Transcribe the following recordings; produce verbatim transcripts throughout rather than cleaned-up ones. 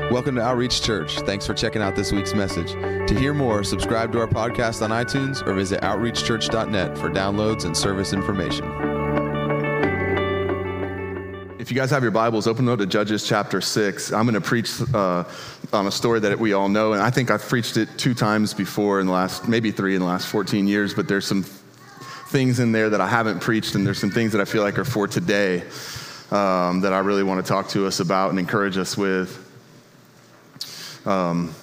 Welcome to Outreach Church. Thanks for checking out this week's message. To hear more, subscribe to our podcast on iTunes or visit outreach church dot net for downloads and service information. If you guys have your Bibles, open up to Judges chapter six. I'm going to preach uh, on a story that we all know, and I think I've preached it two times before in the last, maybe three in the last fourteen years, but there's some things in there that I haven't preached, and there's some things that I feel like are for today um, that I really want to talk to us about and encourage us with. Um,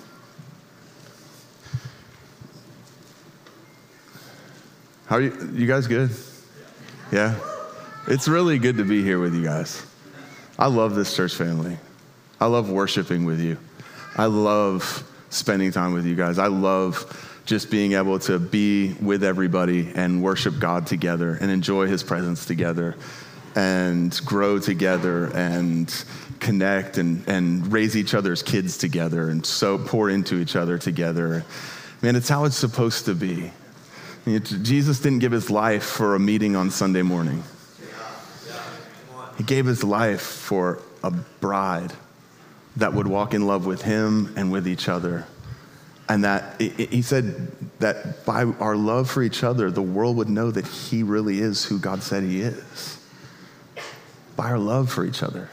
how are you, you guys good? Yeah? It's really good to be here with you guys. I love this church family. I love worshiping with you. I love spending time with you guys. I love just being able to be with everybody and worship God together and enjoy his presence together and grow together and connect and, and raise each other's kids together and so pour into each other together. Man, it's how it's supposed to be. Jesus didn't give his life for a meeting on Sunday morning. He gave his life for a bride that would walk in love with him and with each other. And that he said that by our love for each other, the world would know that he really is who God said he is. By our love for each other.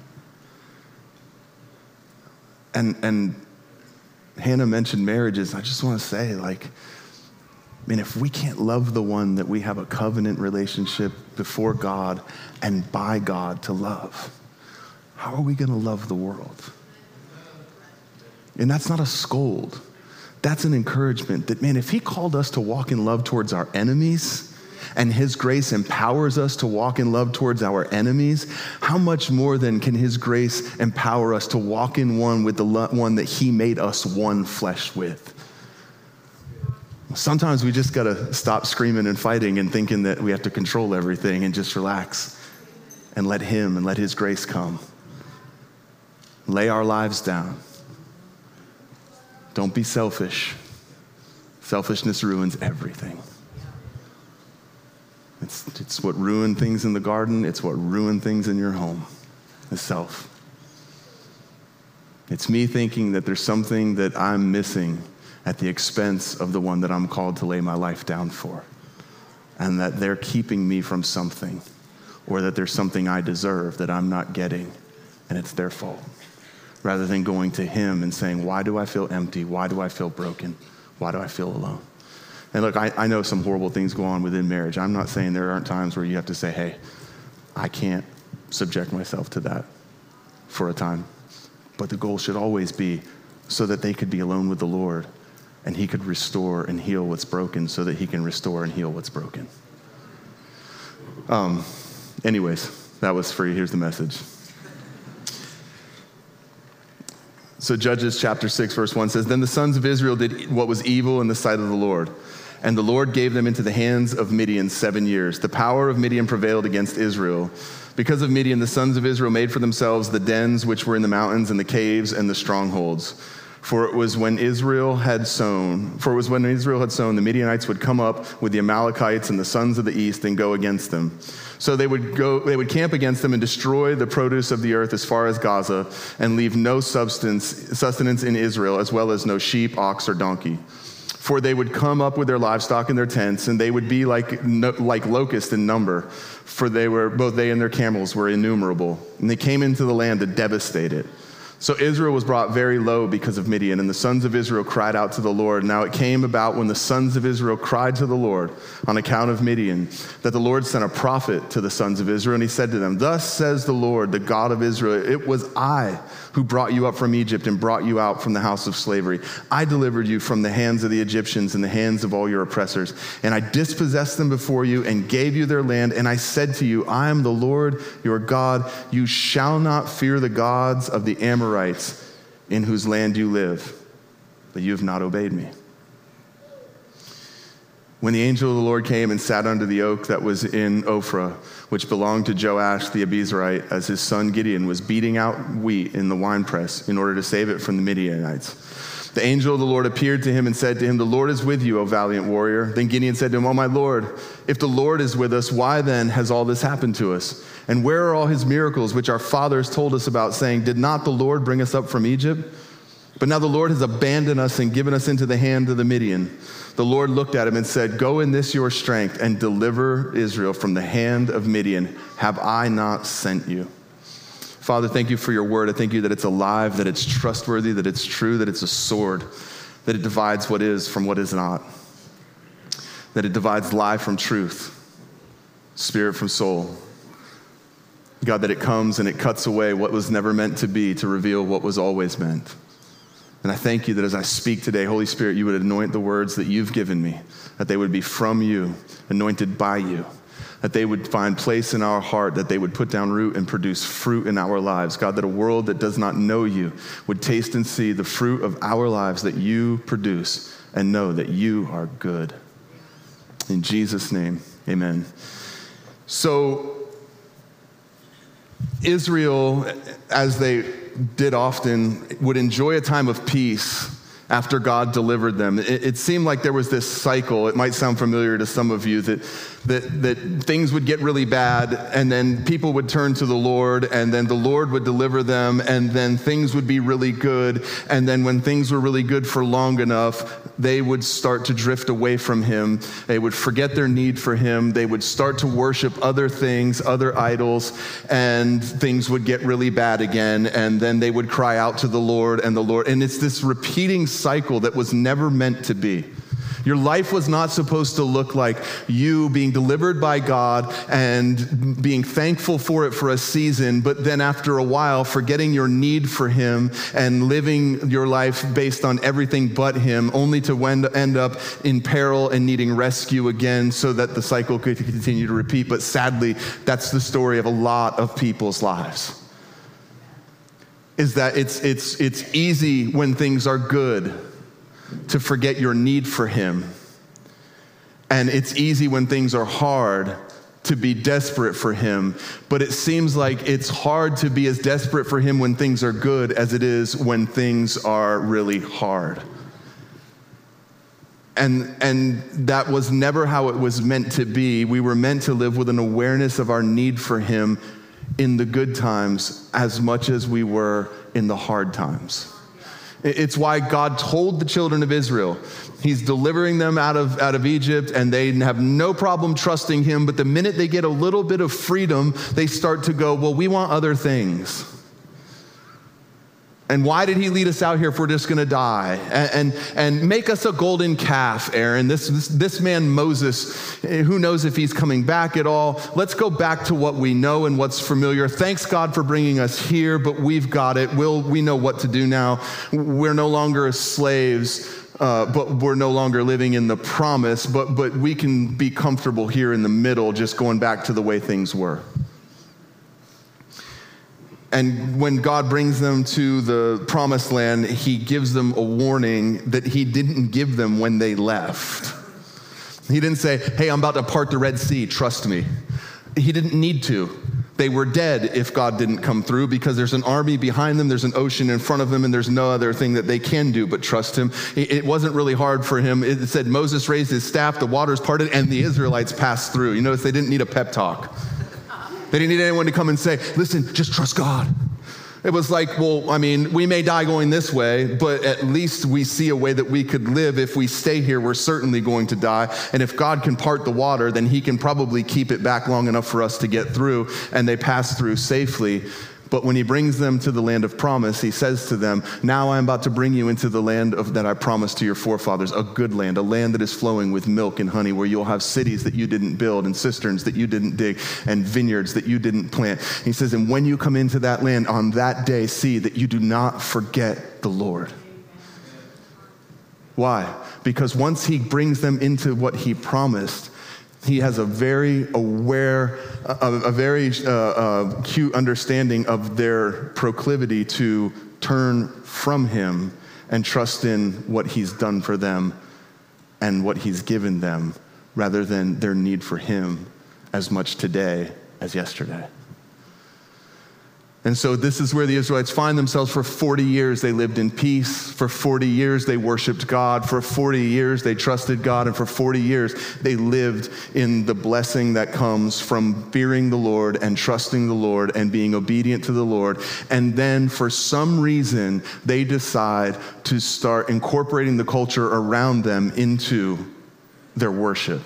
And and Hannah mentioned marriages. I just want to say, like, I mean, if we can't love the one that we have a covenant relationship before God and by God to love, how are we going to love the world? And that's not a scold. That's an encouragement that, man, if he called us to walk in love towards our enemies and his grace empowers us to walk in love towards our enemies, how much more then can his grace empower us to walk in one with the one that he made us one flesh with? Sometimes we just got to stop screaming and fighting and thinking that we have to control everything and just relax and let him and let his grace come. Lay our lives down. Don't be selfish. Selfishness ruins everything. It's, it's what ruined things in the garden. It's what ruined things in your home. It's self. It's me thinking that there's something that I'm missing at the expense of the one that I'm called to lay my life down for. And that they're keeping me from something, or that there's something I deserve that I'm not getting, and it's their fault. Rather than going to him and saying, why do I feel empty? Why do I feel broken? Why do I feel alone? And look, I, I know some horrible things go on within marriage. I'm not saying there aren't times where you have to say, hey, I can't subject myself to that for a time. But the goal should always be so that they could be alone with the Lord and he could restore and heal what's broken so that he can restore and heal what's broken. Um. Anyways, that was free. Here's the message. So Judges chapter six, verse one says, Then the sons of Israel did what was evil in the sight of the Lord. And the Lord gave them into the hands of Midian seven years. The power of Midian prevailed against Israel. Because of Midian, the sons of Israel made for themselves the dens which were in the mountains and the caves and the strongholds. For it was when Israel had sown, for it was when Israel had sown, the Midianites would come up with the Amalekites and the sons of the east and go against them. So they would go, they would camp against them and destroy the produce of the earth as far as Gaza and leave no substance, sustenance in Israel, as well as no sheep, ox, or donkey. For they would come up with their livestock in their tents, and they would be like, like locusts in number, for they were, both they and their camels were innumerable. And they came into the land to devastate it. So Israel was brought very low because of Midian, and the sons of Israel cried out to the Lord. Now it came about when the sons of Israel cried to the Lord on account of Midian, that the Lord sent a prophet to the sons of Israel, and he said to them, Thus says the Lord, the God of Israel, it was I who brought you up from Egypt and brought you out from the house of slavery. I delivered you from the hands of the Egyptians and the hands of all your oppressors, and I dispossessed them before you and gave you their land, and I said to you, I am the Lord your God. You shall not fear the gods of the Amorites, in whose land you live, but you have not obeyed me. When the angel of the Lord came and sat under the oak that was in Ophrah, which belonged to Joash the Abiezrite, as his son Gideon was beating out wheat in the winepress in order to save it from the Midianites. The angel of the Lord appeared to him and said to him, The Lord is with you, O valiant warrior. Then Gideon said to him, Oh, my Lord, if the Lord is with us, why then has all this happened to us? And where are all his miracles, which our fathers told us about, saying, did not the Lord bring us up from Egypt? But now the Lord has abandoned us and given us into the hand of the Midian. The Lord looked at him and said, go in this your strength and deliver Israel from the hand of Midian. Have I not sent you? Father, thank you for your word. I thank you that it's alive, that it's trustworthy, that it's true, that it's a sword, that it divides what is from what is not, that it divides lie from truth, spirit from soul. God, that it comes and it cuts away what was never meant to be to reveal what was always meant. And I thank you that as I speak today, Holy Spirit, you would anoint the words that you've given me, that they would be from you, anointed by you, that they would find place in our heart, that they would put down root and produce fruit in our lives. God, that a world that does not know you would taste and see the fruit of our lives that you produce and know that you are good. In Jesus' name, amen. So Israel, as they did often, would enjoy a time of peace after God delivered them. It, it seemed like there was this cycle. It might sound familiar to some of you that, that that things would get really bad, and then people would turn to the Lord, and then the Lord would deliver them, and then things would be really good. And then when things were really good for long enough, they would start to drift away from him. They would forget their need for him. They would start to worship other things, other idols, and things would get really bad again. And then they would cry out to the Lord and the Lord. And it's this repeating cycle that was never meant to be. Your life was not supposed to look like you being delivered by God and being thankful for it for a season, but then after a while, forgetting your need for him and living your life based on everything but him, only to end up in peril and needing rescue again so that the cycle could continue to repeat. But sadly, that's the story of a lot of people's lives. Is that it's it's it's easy when things are good to forget your need for him. And it's easy when things are hard to be desperate for him. But it seems like it's hard to be as desperate for him when things are good as it is when things are really hard. And and that was never how it was meant to be. We were meant to live with an awareness of our need for him in the good times as much as we were in the hard times. It's why God told the children of Israel, he's delivering them out of, out of Egypt, and they have no problem trusting him. But the minute they get a little bit of freedom, they start to go, well, we want other things. And why did he lead us out here if we're just going to die? And, and and make us a golden calf, Aaron. This, this this man Moses, who knows if he's coming back at all? Let's go back to what we know and what's familiar. Thanks God for bringing us here, but we've got it. We'll, we know what to do now. We're no longer slaves, uh, but we're no longer living in the promise. But but we can be comfortable here in the middle, just going back to the way things were. And when God brings them to the promised land, he gives them a warning that he didn't give them when they left. He didn't say, hey, I'm about to part the Red Sea, trust me. He didn't need to. They were dead if God didn't come through, because there's an army behind them, there's an ocean in front of them, and there's no other thing that they can do but trust him. It wasn't really hard for him. It said Moses raised his staff, the waters parted, and the Israelites passed through. You notice they didn't need a pep talk. They didn't need anyone to come and say, listen, just trust God. It was like, well, I mean, we may die going this way, but at least we see a way that we could live. If we stay here, we're certainly going to die. And if God can part the water, then he can probably keep it back long enough for us to get through. And they pass through safely. But when he brings them to the land of promise, he says to them, now I'm about to bring you into the land of, that I promised to your forefathers, a good land, a land that is flowing with milk and honey, where you'll have cities that you didn't build and cisterns that you didn't dig and vineyards that you didn't plant. He says, and when you come into that land on that day, see that you do not forget the Lord. Why? Because once he brings them into what he promised, he has a very aware, a, a very uh, uh, acute understanding of their proclivity to turn from him and trust in what he's done for them and what he's given them, rather than their need for him as much today as yesterday. And so this is where the Israelites find themselves. For forty years, they lived in peace. For forty years, they worshiped God. For forty years, they trusted God. And for forty years, they lived in the blessing that comes from fearing the Lord and trusting the Lord and being obedient to the Lord. And then for some reason, they decide to start incorporating the culture around them into their worship.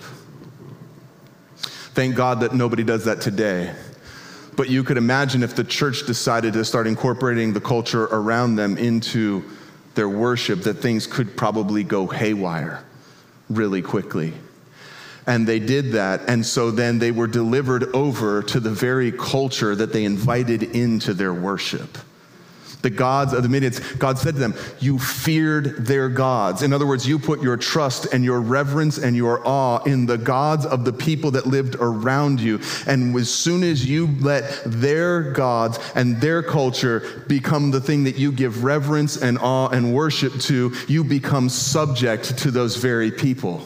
Thank God that nobody does that today. But you could imagine if the church decided to start incorporating the culture around them into their worship, that things could probably go haywire really quickly. And they did that, and so then they were delivered over to the very culture that they invited into their worship. The gods of the Midianites, God said to them, you feared their gods. In other words, you put your trust and your reverence and your awe in the gods of the people that lived around you. And as soon as you let their gods and their culture become the thing that you give reverence and awe and worship to, you become subject to those very people.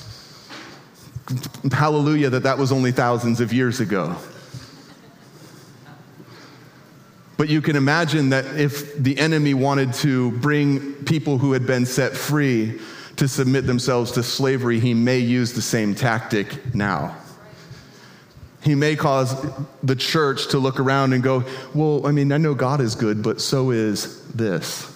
Hallelujah that that was only thousands of years ago. But you can imagine that if the enemy wanted to bring people who had been set free to submit themselves to slavery, he may use the same tactic now. He may cause the church to look around and go, well, I mean, I know God is good, but so is this.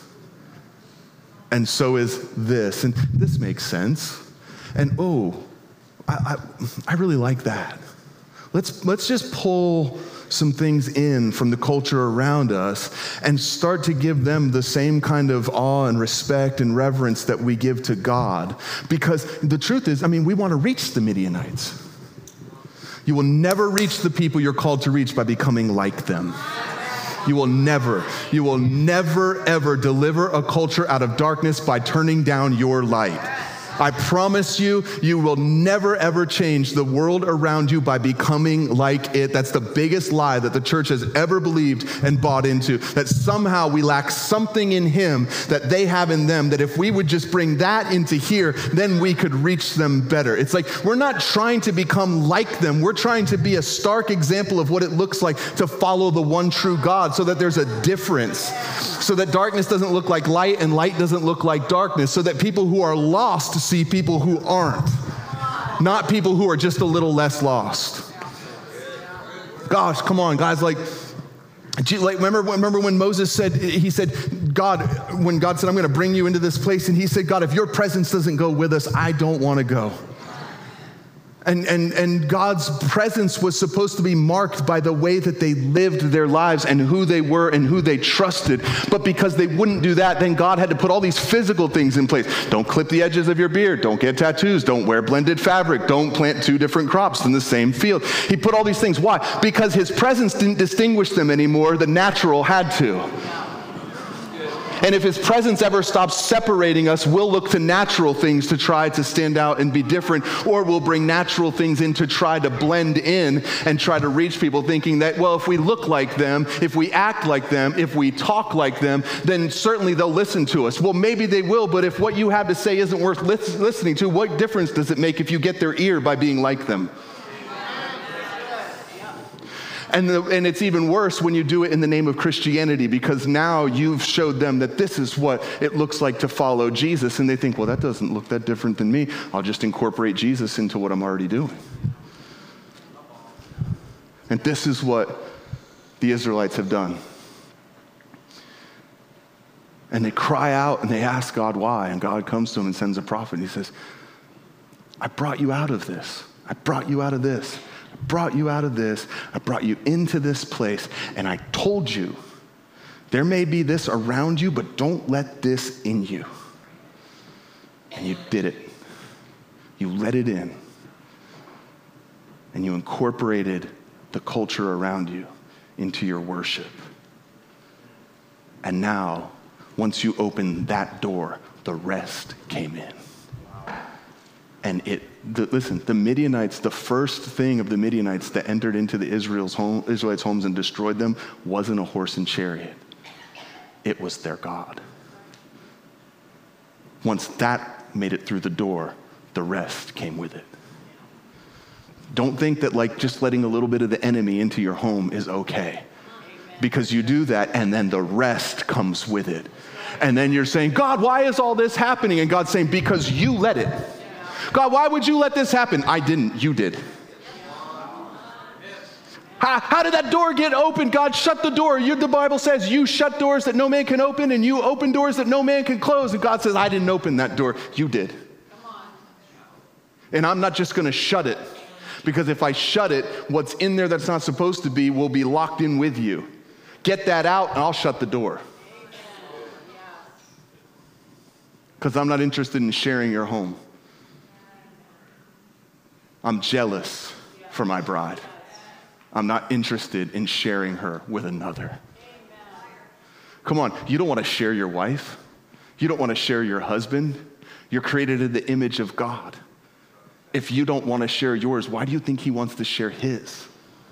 And so is this. And this makes sense. And oh, I, I, I really like that. Let's, let's just pull some things in from the culture around us and start to give them the same kind of awe and respect and reverence that we give to God. Because the truth is, I mean, we want to reach the Midianites. You will never reach the people you're called to reach by becoming like them. You will never, you will never, ever deliver a culture out of darkness by turning down your light. I promise you, you will never, ever change the world around you by becoming like it. That's the biggest lie that the church has ever believed and bought into, that somehow we lack something in him that they have in them, that if we would just bring that into here, then we could reach them better. It's like we're not trying to become like them. We're trying to be a stark example of what it looks like to follow the one true God, so that there's a difference, so that darkness doesn't look like light and light doesn't look like darkness, so that people who are lost see people who aren't, not people who are just a little less lost. Gosh, come on, guys. Like, like remember, remember when Moses said, he said, God, when God said, I'm going to bring you into this place, and he said, God, if your presence doesn't go with us, I don't want to go. And, and, and God's presence was supposed to be marked by the way that they lived their lives and who they were and who they trusted. But because they wouldn't do that, then God had to put all these physical things in place. Don't clip the edges of your beard. Don't get tattoos. Don't wear blended fabric. Don't plant two different crops in the same field. He put all these things. Why? Because his presence didn't distinguish them anymore. The natural had to. And if his presence ever stops separating us, we'll look to natural things to try to stand out and be different, or we'll bring natural things in to try to blend in and try to reach people, thinking that, well, if we look like them, if we act like them, if we talk like them, then certainly they'll listen to us. Well, maybe they will, but if what you have to say isn't worth lis- listening to, what difference does it make if you get their ear by being like them? And, the, and it's even worse when you do it in the name of Christianity, because now you've showed them that this is what it looks like to follow Jesus. And they think, well, that doesn't look that different than me. I'll just incorporate Jesus into what I'm already doing. And this is what the Israelites have done. And they cry out and they ask God why. And God comes to them and sends a prophet. And he says, I brought you out of this. I brought you out of this. Brought you out of this, I brought you into this place, and I told you there may be this around you, but don't let this in you. And you did it. You let it in. And you incorporated the culture around you into your worship. And now, once you opened that door, the rest came in. And it, the, listen, the Midianites, the first thing of the Midianites that entered into the Israel's home, Israelites' homes and destroyed them wasn't a horse and chariot. It was their God. Once that made it through the door, the rest came with it. Don't think that like just letting a little bit of the enemy into your home is okay. because you do that, and then the rest comes with it. And then you're saying, God, why is all this happening? And God's saying, because you let it. God, why would you let this happen? I didn't, you did. How, how did that door get open? God, shut the door. You, the Bible says you shut doors that no man can open, and you open doors that no man can close. And God says, I didn't open that door. You did. And I'm not just going to shut it, because if I shut it, what's in there that's not supposed to be will be locked in with you. Get that out, and I'll shut the door. Because I'm not interested in sharing your home. I'm jealous for my bride. I'm not interested in sharing her with another. Come on, you don't want to share your wife. You don't want to share your husband. You're created in the image of God. If you don't want to share yours, why do you think he wants to share his?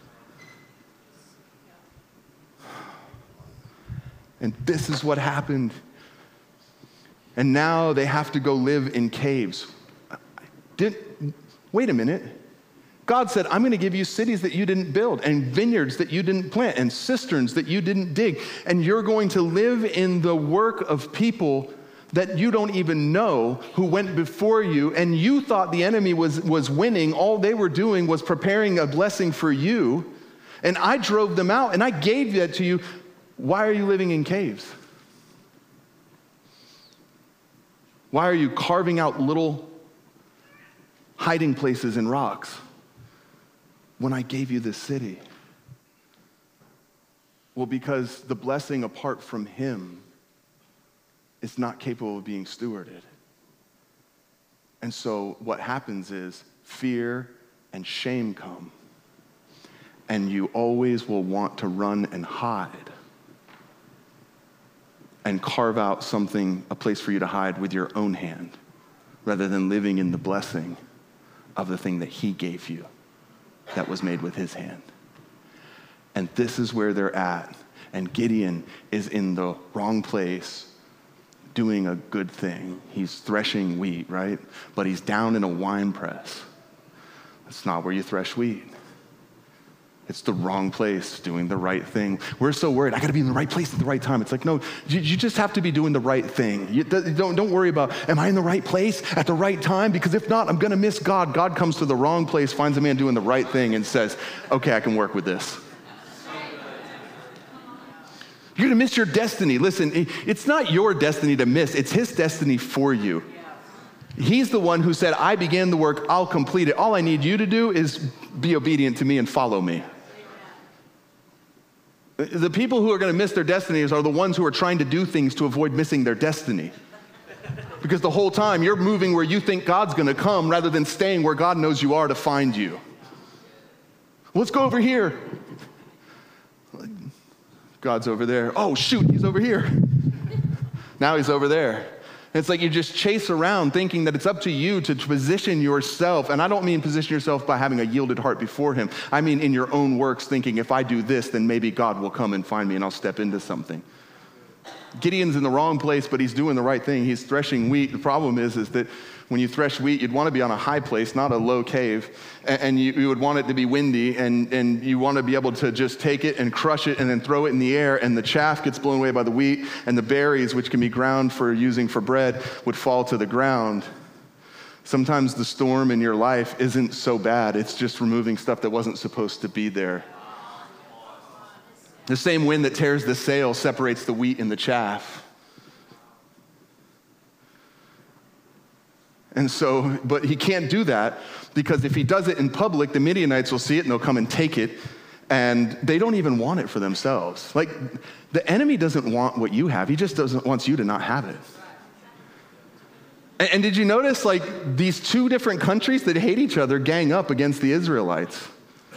And this is what happened. And now they have to go live in caves. Did, wait a minute. God said, I'm going to give you cities that you didn't build, and vineyards that you didn't plant, and cisterns that you didn't dig. And you're going to live in the work of people that you don't even know who went before you, and you thought the enemy was, was winning. All they were doing was preparing a blessing for you. And I drove them out, and I gave that to you. Why are you living in caves? Why are you carving out little hiding places in rocks when I gave you this city? Well, because the blessing apart from him is not capable of being stewarded. And so what happens is fear and shame come, and you always will want to run and hide and carve out something, a place for you to hide with your own hand, rather than living in the blessing of the thing that he gave you that was made with his hand. And this is where they're at. And Gideon is in the wrong place doing a good thing. He's threshing wheat, right? But he's down in a wine press. That's not where you thresh wheat. It's the wrong place, doing the right thing. We're so worried, I gotta be in the right place at the right time. It's like, no, you, you just have to be doing the right thing. You don't, don't worry about, am I in the right place at the right time? Because if not, I'm gonna miss God. God comes to the wrong place, finds a man doing the right thing, and says, okay, I can work with this. You're gonna miss your destiny. Listen, it's not your destiny to miss, it's his destiny for you. He's the one who said, I began the work, I'll complete it. All I need you to do is be obedient to me and follow me. The people who are going to miss their destinies are the ones who are trying to do things to avoid missing their destiny. Because the whole time you're moving where you think God's going to come rather than staying where God knows you are to find you. Let's go over here. God's over there. Oh, shoot, he's over here. Now he's over there. It's like you just chase around thinking that it's up to you to position yourself. And I don't mean position yourself by having a yielded heart before him. I mean in your own works, thinking if I do this, then maybe God will come and find me and I'll step into something. Gideon's in the wrong place, but he's doing the right thing. He's threshing wheat. The problem is, is that when you thresh wheat, you'd want to be on a high place, not a low cave. And you, you would want it to be windy, and, and you want to be able to just take it and crush it and then throw it in the air, and the chaff gets blown away by the wheat, and the berries, which can be ground for using for bread, would fall to the ground. Sometimes the storm in your life isn't so bad. It's just removing stuff that wasn't supposed to be there. The same wind that tears the sail separates the wheat and the chaff. And so, but he can't do that because if he does it in public, the Midianites will see it and they'll come and take it, and they don't even want it for themselves. Like, the enemy doesn't want what you have. He just doesn't wants you to not have it. And, and did you notice, like, these two different countries that hate each other gang up against the Israelites?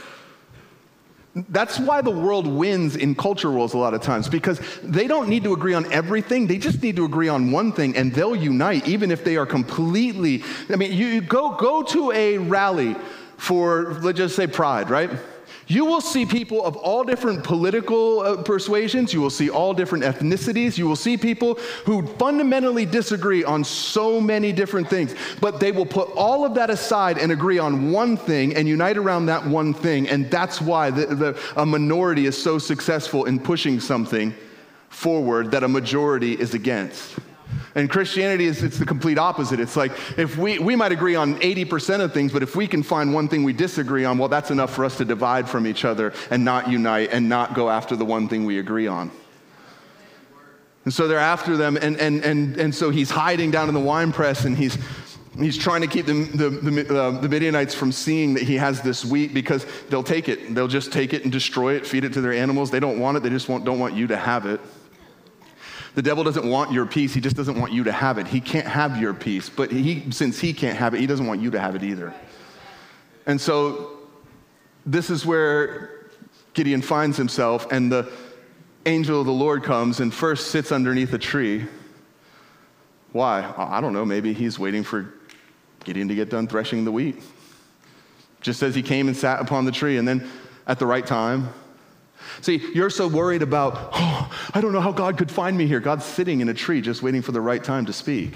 That's why the world wins in culture wars a lot of times, because they don't need to agree on everything. They just need to agree on one thing, and they'll unite, even if they are completely, I mean, you go, go to a rally for, let's just say, Pride, right? You will see people of all different political uh, persuasions. You will see all different ethnicities. You will see people who fundamentally disagree on so many different things, but they will put all of that aside and agree on one thing and unite around that one thing. And that's why the, the, a minority is so successful in pushing something forward that a majority is against. And Christianity is it's the complete opposite. It's like if we, we might agree on eighty percent of things, but if we can find one thing we disagree on, well, that's enough for us to divide from each other and not unite and not go after the one thing we agree on. And so they're after them, and and and and so he's hiding down in the wine press, and he's he's trying to keep the the, the, uh, the Midianites from seeing that he has this wheat, because they'll take it. They'll just take it and destroy it, feed it to their animals. They don't want it. They just want, don't want you to have it. The devil doesn't want your peace. He just doesn't want you to have it. He can't have your peace, but he, since he can't have it, he doesn't want you to have it either. And so this is where Gideon finds himself, and the angel of the Lord comes and first sits underneath a tree. Why? I don't know. Maybe he's waiting for Gideon to get done threshing the wheat. Just as he came and sat upon the tree, and then at the right time. See, you're so worried about, oh, I don't know how God could find me here. God's sitting in a tree just waiting for the right time to speak.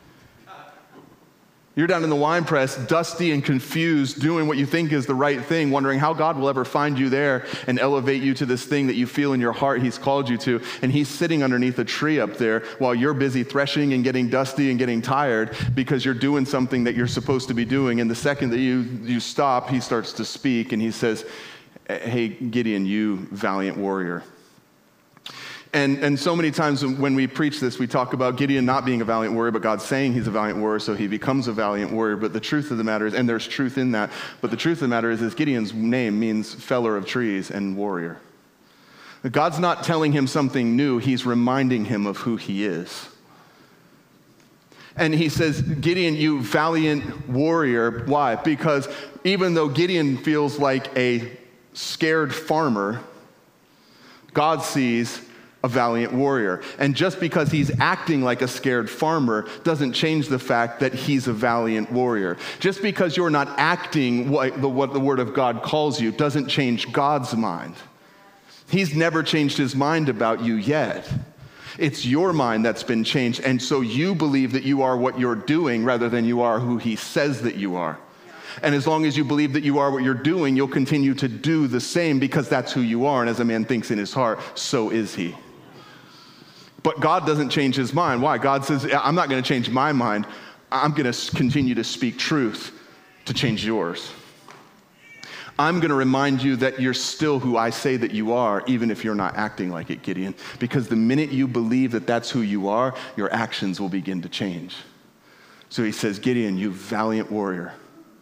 You're down in the wine press, dusty and confused, doing what you think is the right thing, wondering how God will ever find you there and elevate you to this thing that you feel in your heart he's called you to. And he's sitting underneath a tree up there while you're busy threshing and getting dusty and getting tired because you're doing something that you're supposed to be doing. And the second that you, you stop, he starts to speak, and he says, hey, Gideon, you valiant warrior. And and so many times when we preach this, we talk about Gideon not being a valiant warrior, but God saying he's a valiant warrior, so he becomes a valiant warrior. But the truth of the matter is, and there's truth in that, but the truth of the matter is, is Gideon's name means feller of trees and warrior. God's not telling him something new, he's reminding him of who he is. And he says, Gideon, you valiant warrior. Why? Because even though Gideon feels like a scared farmer, God sees a valiant warrior. And just because he's acting like a scared farmer doesn't change the fact that he's a valiant warrior. Just because you're not acting what the, what the Word of God calls you doesn't change God's mind. He's never changed his mind about you yet. It's your mind that's been changed, and so you believe that you are what you're doing rather than you are who he says that you are. And as long as you believe that you are what you're doing, you'll continue to do the same because that's who you are. And as a man thinks in his heart, so is he. But God doesn't change his mind. Why? God says, I'm not going to change my mind. I'm going to continue to speak truth to change yours. I'm going to remind you that you're still who I say that you are, even if you're not acting like it, Gideon. Because the minute you believe that that's who you are, your actions will begin to change. So he says, Gideon, you valiant warrior.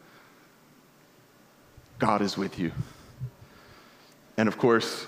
God is with you. And of course,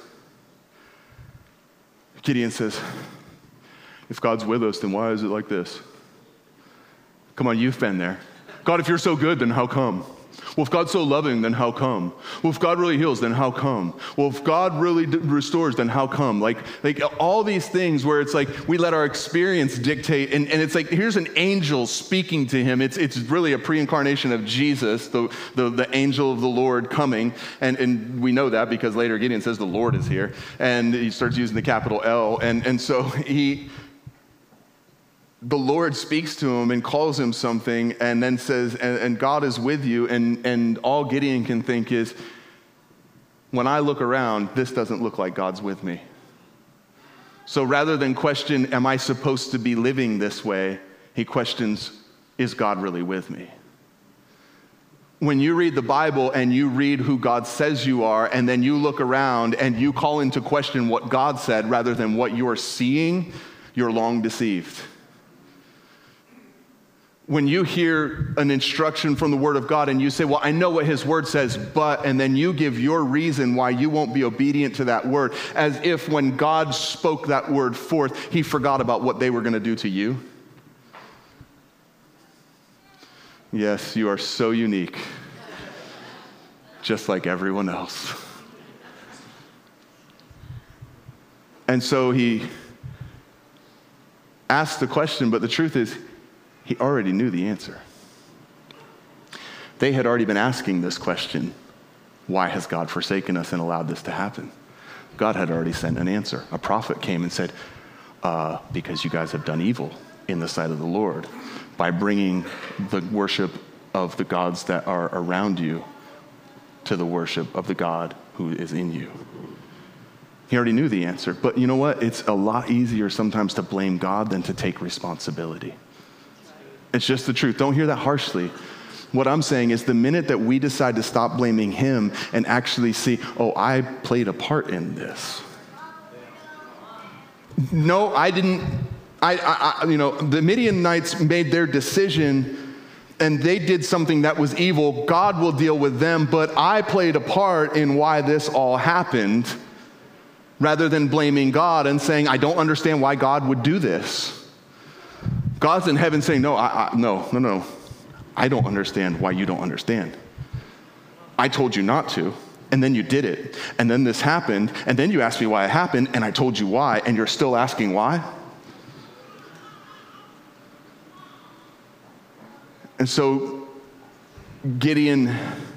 Gideon says, if God's with us, then why is it like this? Come on, you've been there. God, if you're so good, then how come? Well, if God's so loving, then how come? Well, if God really heals, then how come? Well, if God really d- restores, then how come? Like, like all these things where it's like we let our experience dictate, and, and it's like here's an angel speaking to him. It's it's really a pre-incarnation of Jesus, the, the, the angel of the Lord coming, and, and we know that because later Gideon says the Lord is here, and he starts using the capital L, and, and so he... the Lord speaks to him and calls him something and then says, and, and God is with you. And, and all Gideon can think is, when I look around, this doesn't look like God's with me. So rather than question, am I supposed to be living this way? He questions, is God really with me? When you read the Bible and you read who God says you are, and then you look around and you call into question what God said rather than what you're seeing, you're long deceived. When you hear an instruction from the Word of God and you say, well, I know what His Word says, but, and then you give your reason why you won't be obedient to that word, as if when God spoke that word forth, He forgot about what they were going to do to you. Yes, you are so unique, just like everyone else. And so he asked the question, but the truth is, he already knew the answer. They had already been asking this question. why has God forsaken us and allowed this to happen? God had already sent an answer. A prophet came and said, uh, because you guys have done evil in the sight of the Lord by bringing the worship of the gods that are around you to the worship of the God who is in you. He already knew the answer. But you know what? It's a lot easier sometimes to blame God than to take responsibility. It's just the truth. Don't hear that harshly. What I'm saying is the minute that we decide to stop blaming him and actually see, oh, I played a part in this. No, I didn't. I, I, you know, the Midianites made their decision and they did something that was evil. God will deal with them, but I played a part in why this all happened, rather than blaming God and saying, I don't understand why God would do this. God's in heaven saying, no, I, I, no, no, no. I don't understand why you don't understand. I told you not to, and then you did it. And then this happened, and then you asked me why it happened, and I told you why, and you're still asking why? And so Gideon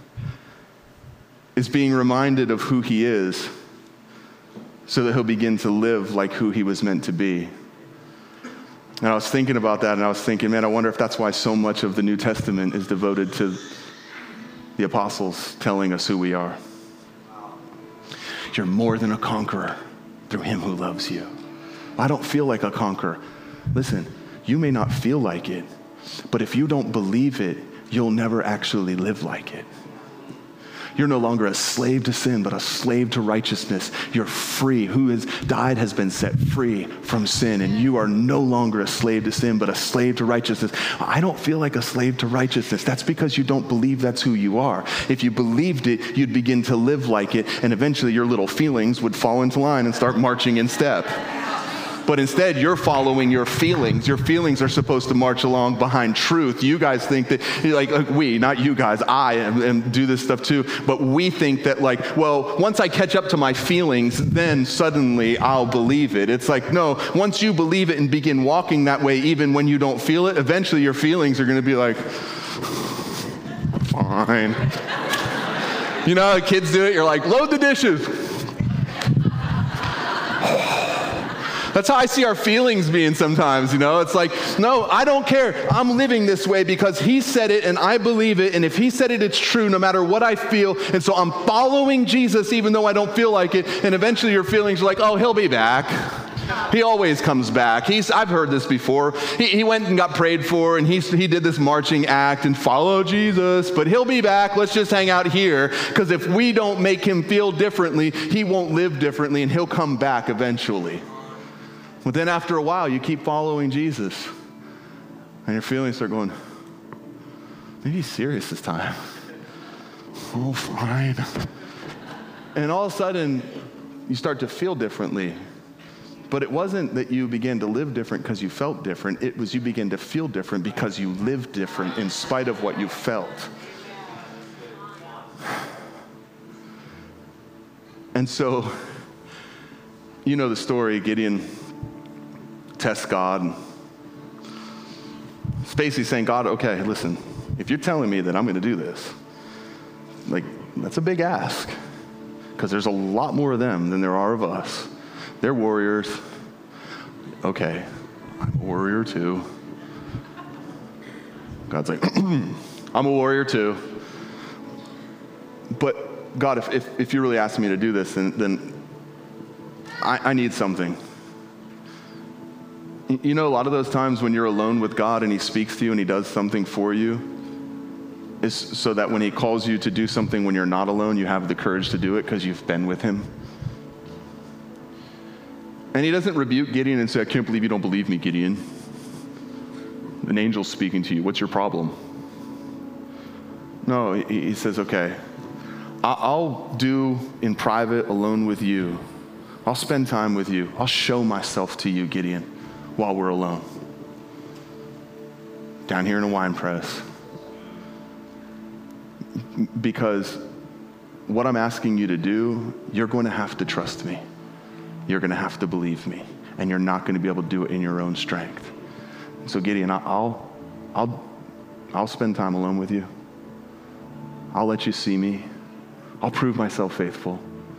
is being reminded of who he is so that he'll begin to live like who he was meant to be. And I was thinking about that, and I was thinking, man, I wonder if that's why so much of the New Testament is devoted to the apostles telling us who we are. You're more than a conqueror through him who loves you. I don't feel like a conqueror. Listen, you may not feel like it, but if you don't believe it, you'll never actually live like it. You're no longer a slave to sin, but a slave to righteousness. You're free. Who has died has been set free from sin, and you are no longer a slave to sin, but a slave to righteousness. I don't feel like a slave to righteousness. That's because you don't believe that's who you are. If you believed it, you'd begin to live like it, and eventually your little feelings would fall into line and start marching in step. But instead, you're following your feelings. Your feelings are supposed to march along behind truth. You guys think that, like, like we, not you guys, I am, am do this stuff too, but we think that, like, well, once I catch up to my feelings, then suddenly I'll believe it. It's like, no, once you believe it and begin walking that way, even when you don't feel it, eventually your feelings are going to be like, fine. You know how kids do it? You're like, load the dishes. That's how I see our feelings being sometimes, you know? It's like, no, I don't care. I'm living this way because he said it and I believe it. And if he said it, it's true no matter what I feel. And so I'm following Jesus even though I don't feel like it. And eventually your feelings are like, oh, he'll be back. He always comes back. He's, I've heard this before. He, he went and got prayed for, and he, he did this marching act and follow Jesus, but he'll be back. Let's just hang out here, because if we don't make him feel differently, he won't live differently, and he'll come back eventually. But then after a while, you keep following Jesus, and your feelings start going, maybe he's serious this time. Oh, fine. And all of a sudden, you start to feel differently. But it wasn't that you began to live different because you felt different. It was you began to feel different because you lived different in spite of what you felt. And so, you know the story, Gideon tests God. It's basically saying, God, okay, listen, if you're telling me that I'm going to do this, like, that's a big ask, because there's a lot more of them than there are of us. They're warriors. Okay, I'm a warrior too. God's like, I'm a warrior too. But God, if, if, if you really asked me to do this, then, then I, I need something. You know, a lot of those times when you're alone with God and he speaks to you and he does something for you, is so that when he calls you to do something when you're not alone, you have the courage to do it because you've been with him. And he doesn't rebuke Gideon and say, I can't believe you don't believe me, Gideon. An angel's speaking to you. What's your problem? No, he, he says, okay, I'll do in private, alone with you. I'll spend time with you. I'll show myself to you, Gideon, while we're alone. Down here in a wine press. Because what I'm asking you to do, you're going to have to trust me. You're going to have to believe me, and you're not going to be able to do it in your own strength. So Gideon, I'll, I'll, I'll spend time alone with you. I'll let you see me. I'll prove myself faithful.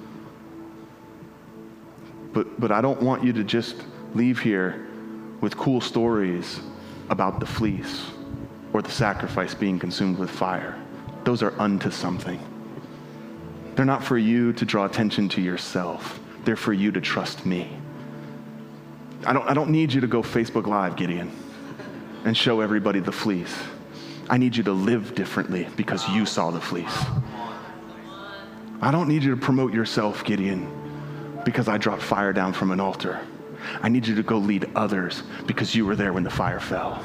But, but I don't want you to just leave here with cool stories about the fleece or the sacrifice being consumed with fire. Those are unto something. They're not for you to draw attention to yourself. They're for you to trust me. I don't, I don't need you to go Facebook Live, Gideon, and show everybody the fleece. I need you to live differently because you saw the fleece. I don't need you to promote yourself, Gideon, because I dropped fire down from an altar. I need you to go lead others because you were there when the fire fell.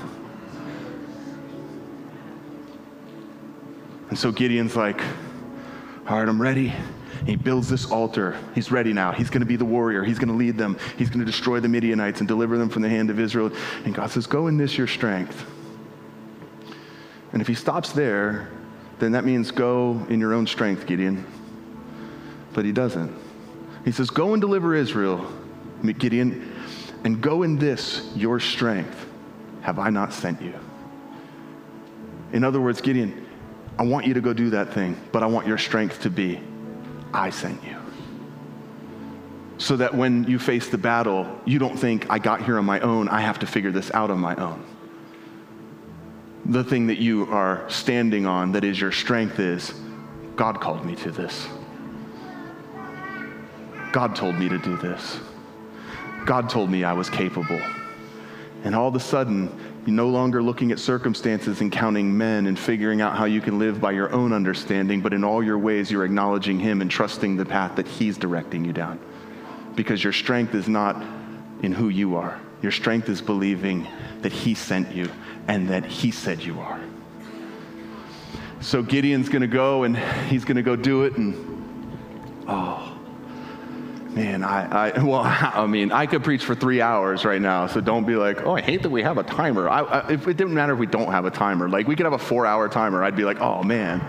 And so Gideon's like, all right, I'm ready. He builds this altar. He's ready now. He's going to be the warrior. He's going to lead them. He's going to destroy the Midianites and deliver them from the hand of Israel. And God says, go in this your strength. And if he stops there, then that means go in your own strength, Gideon. But he doesn't. He says, go and deliver Israel, Gideon, and go in this your strength. Have I not sent you? In other words, Gideon, I want you to go do that thing, but I want your strength to be, I sent you. So that when you face the battle, you don't think, I got here on my own, I have to figure this out on my own. The thing that you are standing on that is your strength is, God called me to this. God told me to do this. God told me I was capable. And all of a sudden, you're no longer looking at circumstances and counting men and figuring out how you can live by your own understanding, but in all your ways, you're acknowledging him and trusting the path that he's directing you down. Because your strength is not in who you are. Your strength is believing that he sent you and that he said you are. So Gideon's going to go and he's going to go do it. And oh, man, I, I, well, I mean, I could preach for three hours right now, so don't be like, oh, I hate that we have a timer. I, I, if it didn't matter if we don't have a timer. Like, we could have a four-hour timer. I'd be like, oh, man.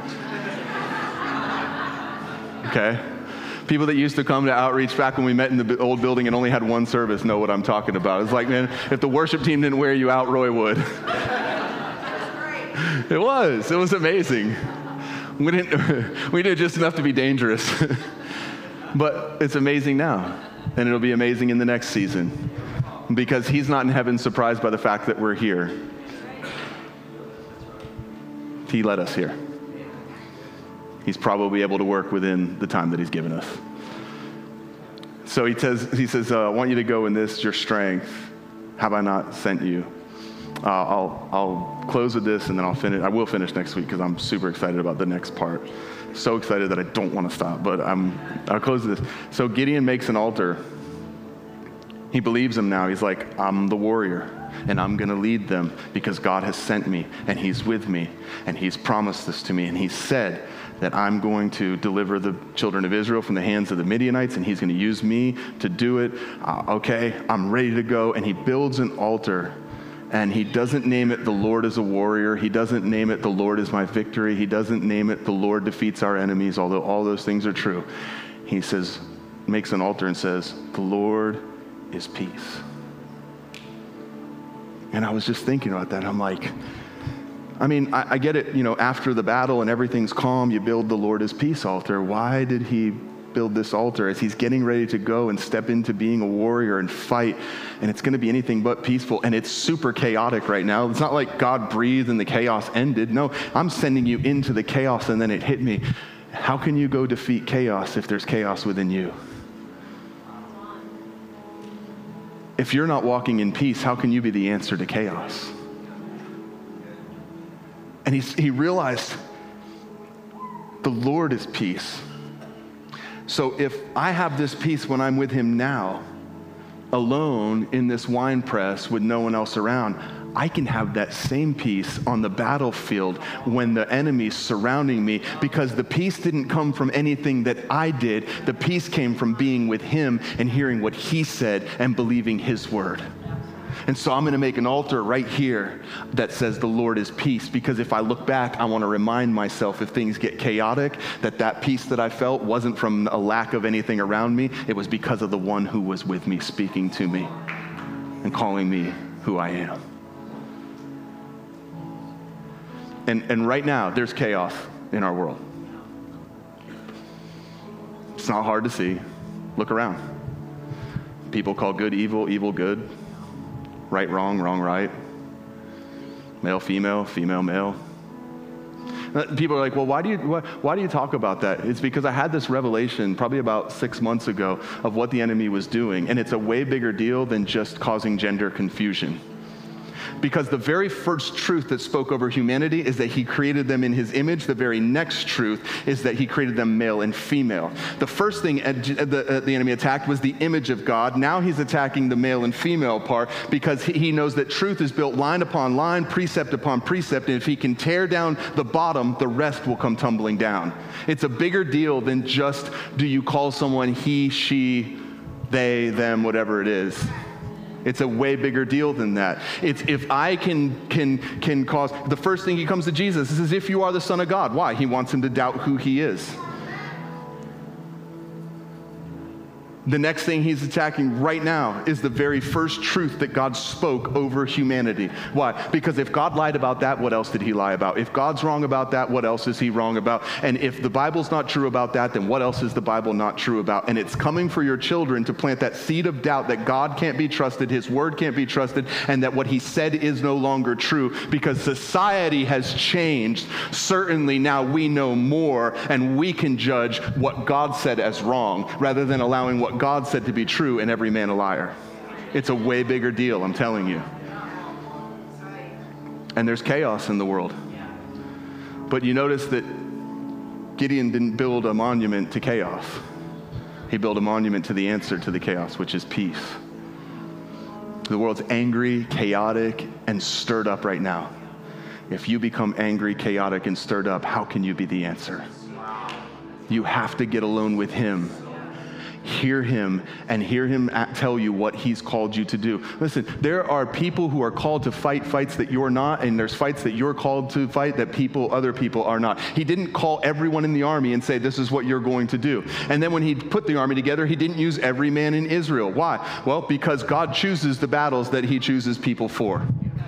Okay? People that used to come to Outreach back when we met in the old building and only had one service know what I'm talking about. It's like, man, if the worship team didn't wear you out, Roy would. It was. It was amazing. We didn't, we did just enough to be dangerous. But it's amazing now, and it'll be amazing in the next season, because he's not in heaven surprised by the fact that we're here. He led us here. He's probably able to work within the time that he's given us. So he says, he says, uh, I want you to go in this, your strength. Have I not sent you? Uh, I'll, I'll close with this, and then I'll finish. I will finish next week because I'm super excited about the next part. So excited that I don't want to stop, but I'm, I'll close with this. So Gideon makes an altar. He believes him now. He's like, I'm the warrior, and I'm going to lead them because God has sent me, and he's with me, and he's promised this to me, and he said that I'm going to deliver the children of Israel from the hands of the Midianites, and he's going to use me to do it. Uh, okay, I'm ready to go. And he builds an altar. And he doesn't name it, the Lord is a warrior. He doesn't name it, the Lord is my victory. He doesn't name it, the Lord defeats our enemies, although all those things are true. He says, makes an altar and says, the Lord is peace. And I was just thinking about that. I'm like, I mean, I, I get it, you know, after the battle and everything's calm, you build the Lord is peace altar. Why did he build this altar as he's getting ready to go and step into being a warrior and fight, and it's going to be anything but peaceful, and it's super chaotic right now. It's not like God breathed and the chaos ended. No, I'm sending you into the chaos, and then it hit me. How can you go defeat chaos if there's chaos within you? If you're not walking in peace, how can you be the answer to chaos? And he's, he realized the Lord is peace. So if I have this peace when I'm with him now, alone in this wine press with no one else around, I can have that same peace on the battlefield when the enemy's surrounding me, because the peace didn't come from anything that I did. The peace came from being with him and hearing what he said and believing his word. And so I'm going to make an altar right here that says the Lord is peace, because if I look back, I want to remind myself if things get chaotic, that that peace that I felt wasn't from a lack of anything around me. It was because of the one who was with me, speaking to me and calling me who I am. And, and right now, there's chaos in our world. It's not hard to see. Look around. People call good evil, evil good. Right, wrong, wrong, right. Male, female, female, male. People are like, well, why do you why, why do you talk about that? It's because I had this revelation probably about six months ago of what the enemy was doing, and it's a way bigger deal than just causing gender confusion. Because the very first truth that spoke over humanity is that he created them in his image. The very next truth is that he created them male and female. The first thing the, the enemy attacked was the image of God. Now he's attacking the male and female part because he knows that truth is built line upon line, precept upon precept, and if he can tear down the bottom, the rest will come tumbling down. It's a bigger deal than just, do you call someone he, she, they, them, whatever it is. It's a way bigger deal than that. It's if I can can can cause, the first thing he comes to Jesus is, if you are the Son of God. Why? He wants him to doubt who he is. The next thing he's attacking right now is the very first truth that God spoke over humanity. Why? Because if God lied about that, what else did he lie about? If God's wrong about that, what else is he wrong about? And if the Bible's not true about that, then what else is the Bible not true about? And it's coming for your children to plant that seed of doubt that God can't be trusted, his word can't be trusted, and that what he said is no longer true, because society has changed. Certainly now we know more, and we can judge what God said as wrong, rather than allowing what God said to be true and every man a liar. It's a way bigger deal, I'm telling you. And there's chaos in the world. But you notice that Gideon didn't build a monument to chaos. He built a monument to the answer to the chaos, which is peace. The world's angry, chaotic, and stirred up right now. If you become angry, chaotic, and stirred up, how can you be the answer? You have to get alone with him. Hear him and hear him tell you what he's called you to do. Listen, there are people who are called to fight fights that you're not, and there's fights that you're called to fight that people, other people are not. He didn't call everyone in the army and say, this is what you're going to do. And then when he put the army together, he didn't use every man in Israel. Why? Well, because God chooses the battles that he chooses people for.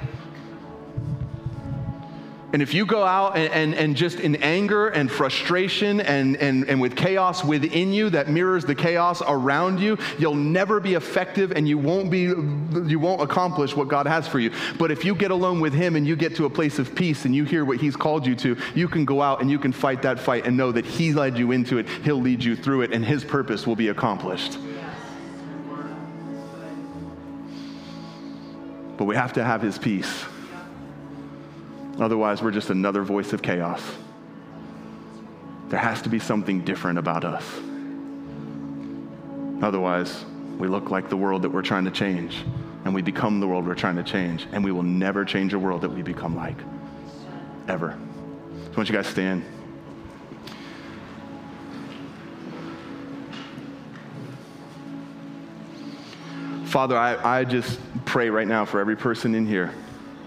And if you go out and, and, and just in anger and frustration and, and, and with chaos within you that mirrors the chaos around you, you'll never be effective, and you won't be you won't accomplish what God has for you. But if you get alone with him and you get to a place of peace and you hear what he's called you to, you can go out and you can fight that fight and know that he led you into it, he'll lead you through it, and his purpose will be accomplished. But we have to have his peace. Otherwise, we're just another voice of chaos. There has to be something different about us. Otherwise, we look like the world that we're trying to change, and we become the world we're trying to change, and we will never change a world that we become like. Ever. So why don't you guys stand? Father, I, I just pray right now for every person in here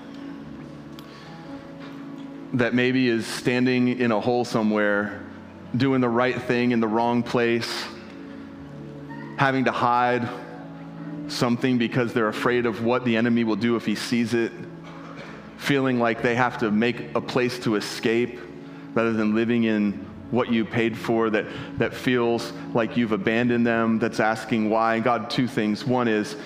that maybe is standing in a hole somewhere, doing the right thing in the wrong place, having to hide something because they're afraid of what the enemy will do if he sees it, feeling like they have to make a place to escape rather than living in what you paid for, that, that feels like you've abandoned them, that's asking why. And God, two things. One is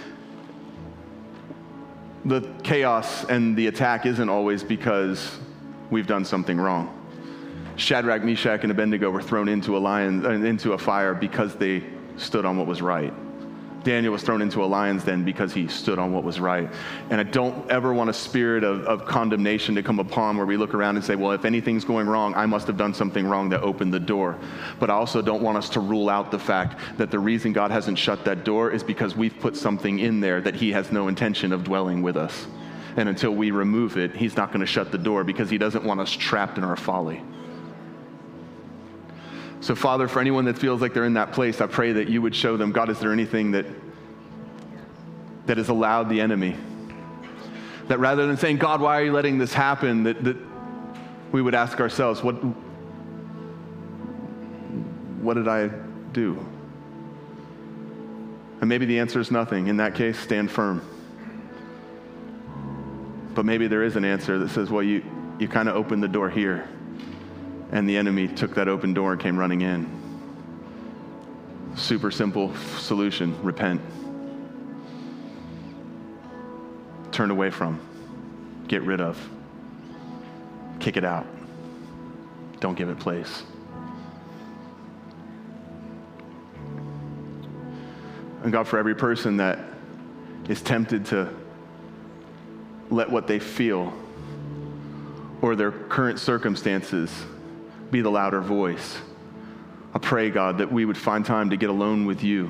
the chaos and the attack isn't always because we've done something wrong. Shadrach, Meshach, and Abednego were thrown into a lion, uh, into a fire because they stood on what was right. Daniel was thrown into a lion's den because he stood on what was right. And I don't ever want a spirit of, of condemnation to come upon where we look around and say, well, if anything's going wrong, I must have done something wrong that opened the door. But I also don't want us to rule out the fact that the reason God hasn't shut that door is because we've put something in there that he has no intention of dwelling with us. And until we remove it, he's not going to shut the door because he doesn't want us trapped in our folly. So, Father, for anyone that feels like they're in that place, I pray that you would show them, God, is there anything that that has allowed the enemy? That rather than saying, God, why are you letting this happen? That, that we would ask ourselves, what, what did I do? And maybe the answer is nothing. In that case, stand firm. But maybe there is an answer that says, well, you, you kind of opened the door here, and the enemy took that open door and came running in. Super simple solution: repent. Turn away from. Get rid of. Kick it out. Don't give it place. And God, for every person that is tempted to let what they feel or their current circumstances be the louder voice, I pray, God, that we would find time to get alone with you.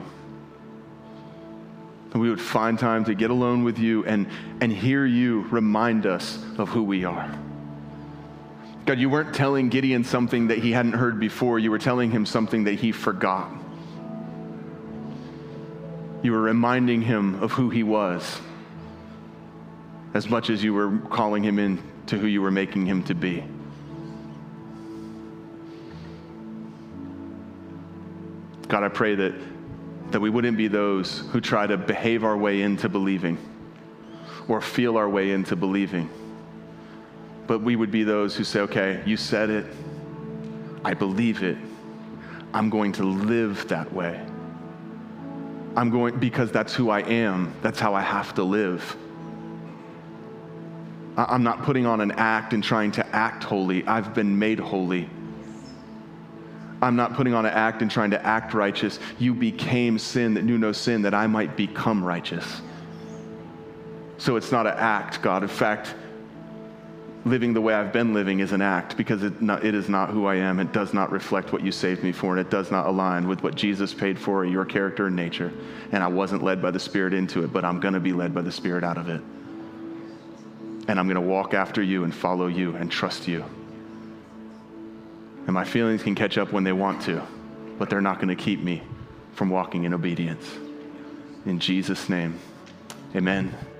That we would find time to get alone with you and, and hear you remind us of who we are. God, you weren't telling Gideon something that he hadn't heard before. You were telling him something that he forgot. You were reminding him of who he was as much as you were calling him in to who you were making him to be. God, I pray that, that we wouldn't be those who try to behave our way into believing or feel our way into believing, but we would be those who say, okay, you said it, I believe it, I'm going to live that way. I'm going, because that's who I am. That's how I have to live. I'm not putting on an act and trying to act holy. I've been made holy. I'm not putting on an act and trying to act righteous. You became sin that knew no sin, that I might become righteous. So it's not an act, God. In fact, living the way I've been living is an act, because it, not, it is not who I am. It does not reflect what you saved me for, and it does not align with what Jesus paid for, your character and nature. And I wasn't led by the Spirit into it, but I'm going to be led by the Spirit out of it. And I'm going to walk after you and follow you and trust you. And my feelings can catch up when they want to, but they're not going to keep me from walking in obedience. In Jesus' name, amen.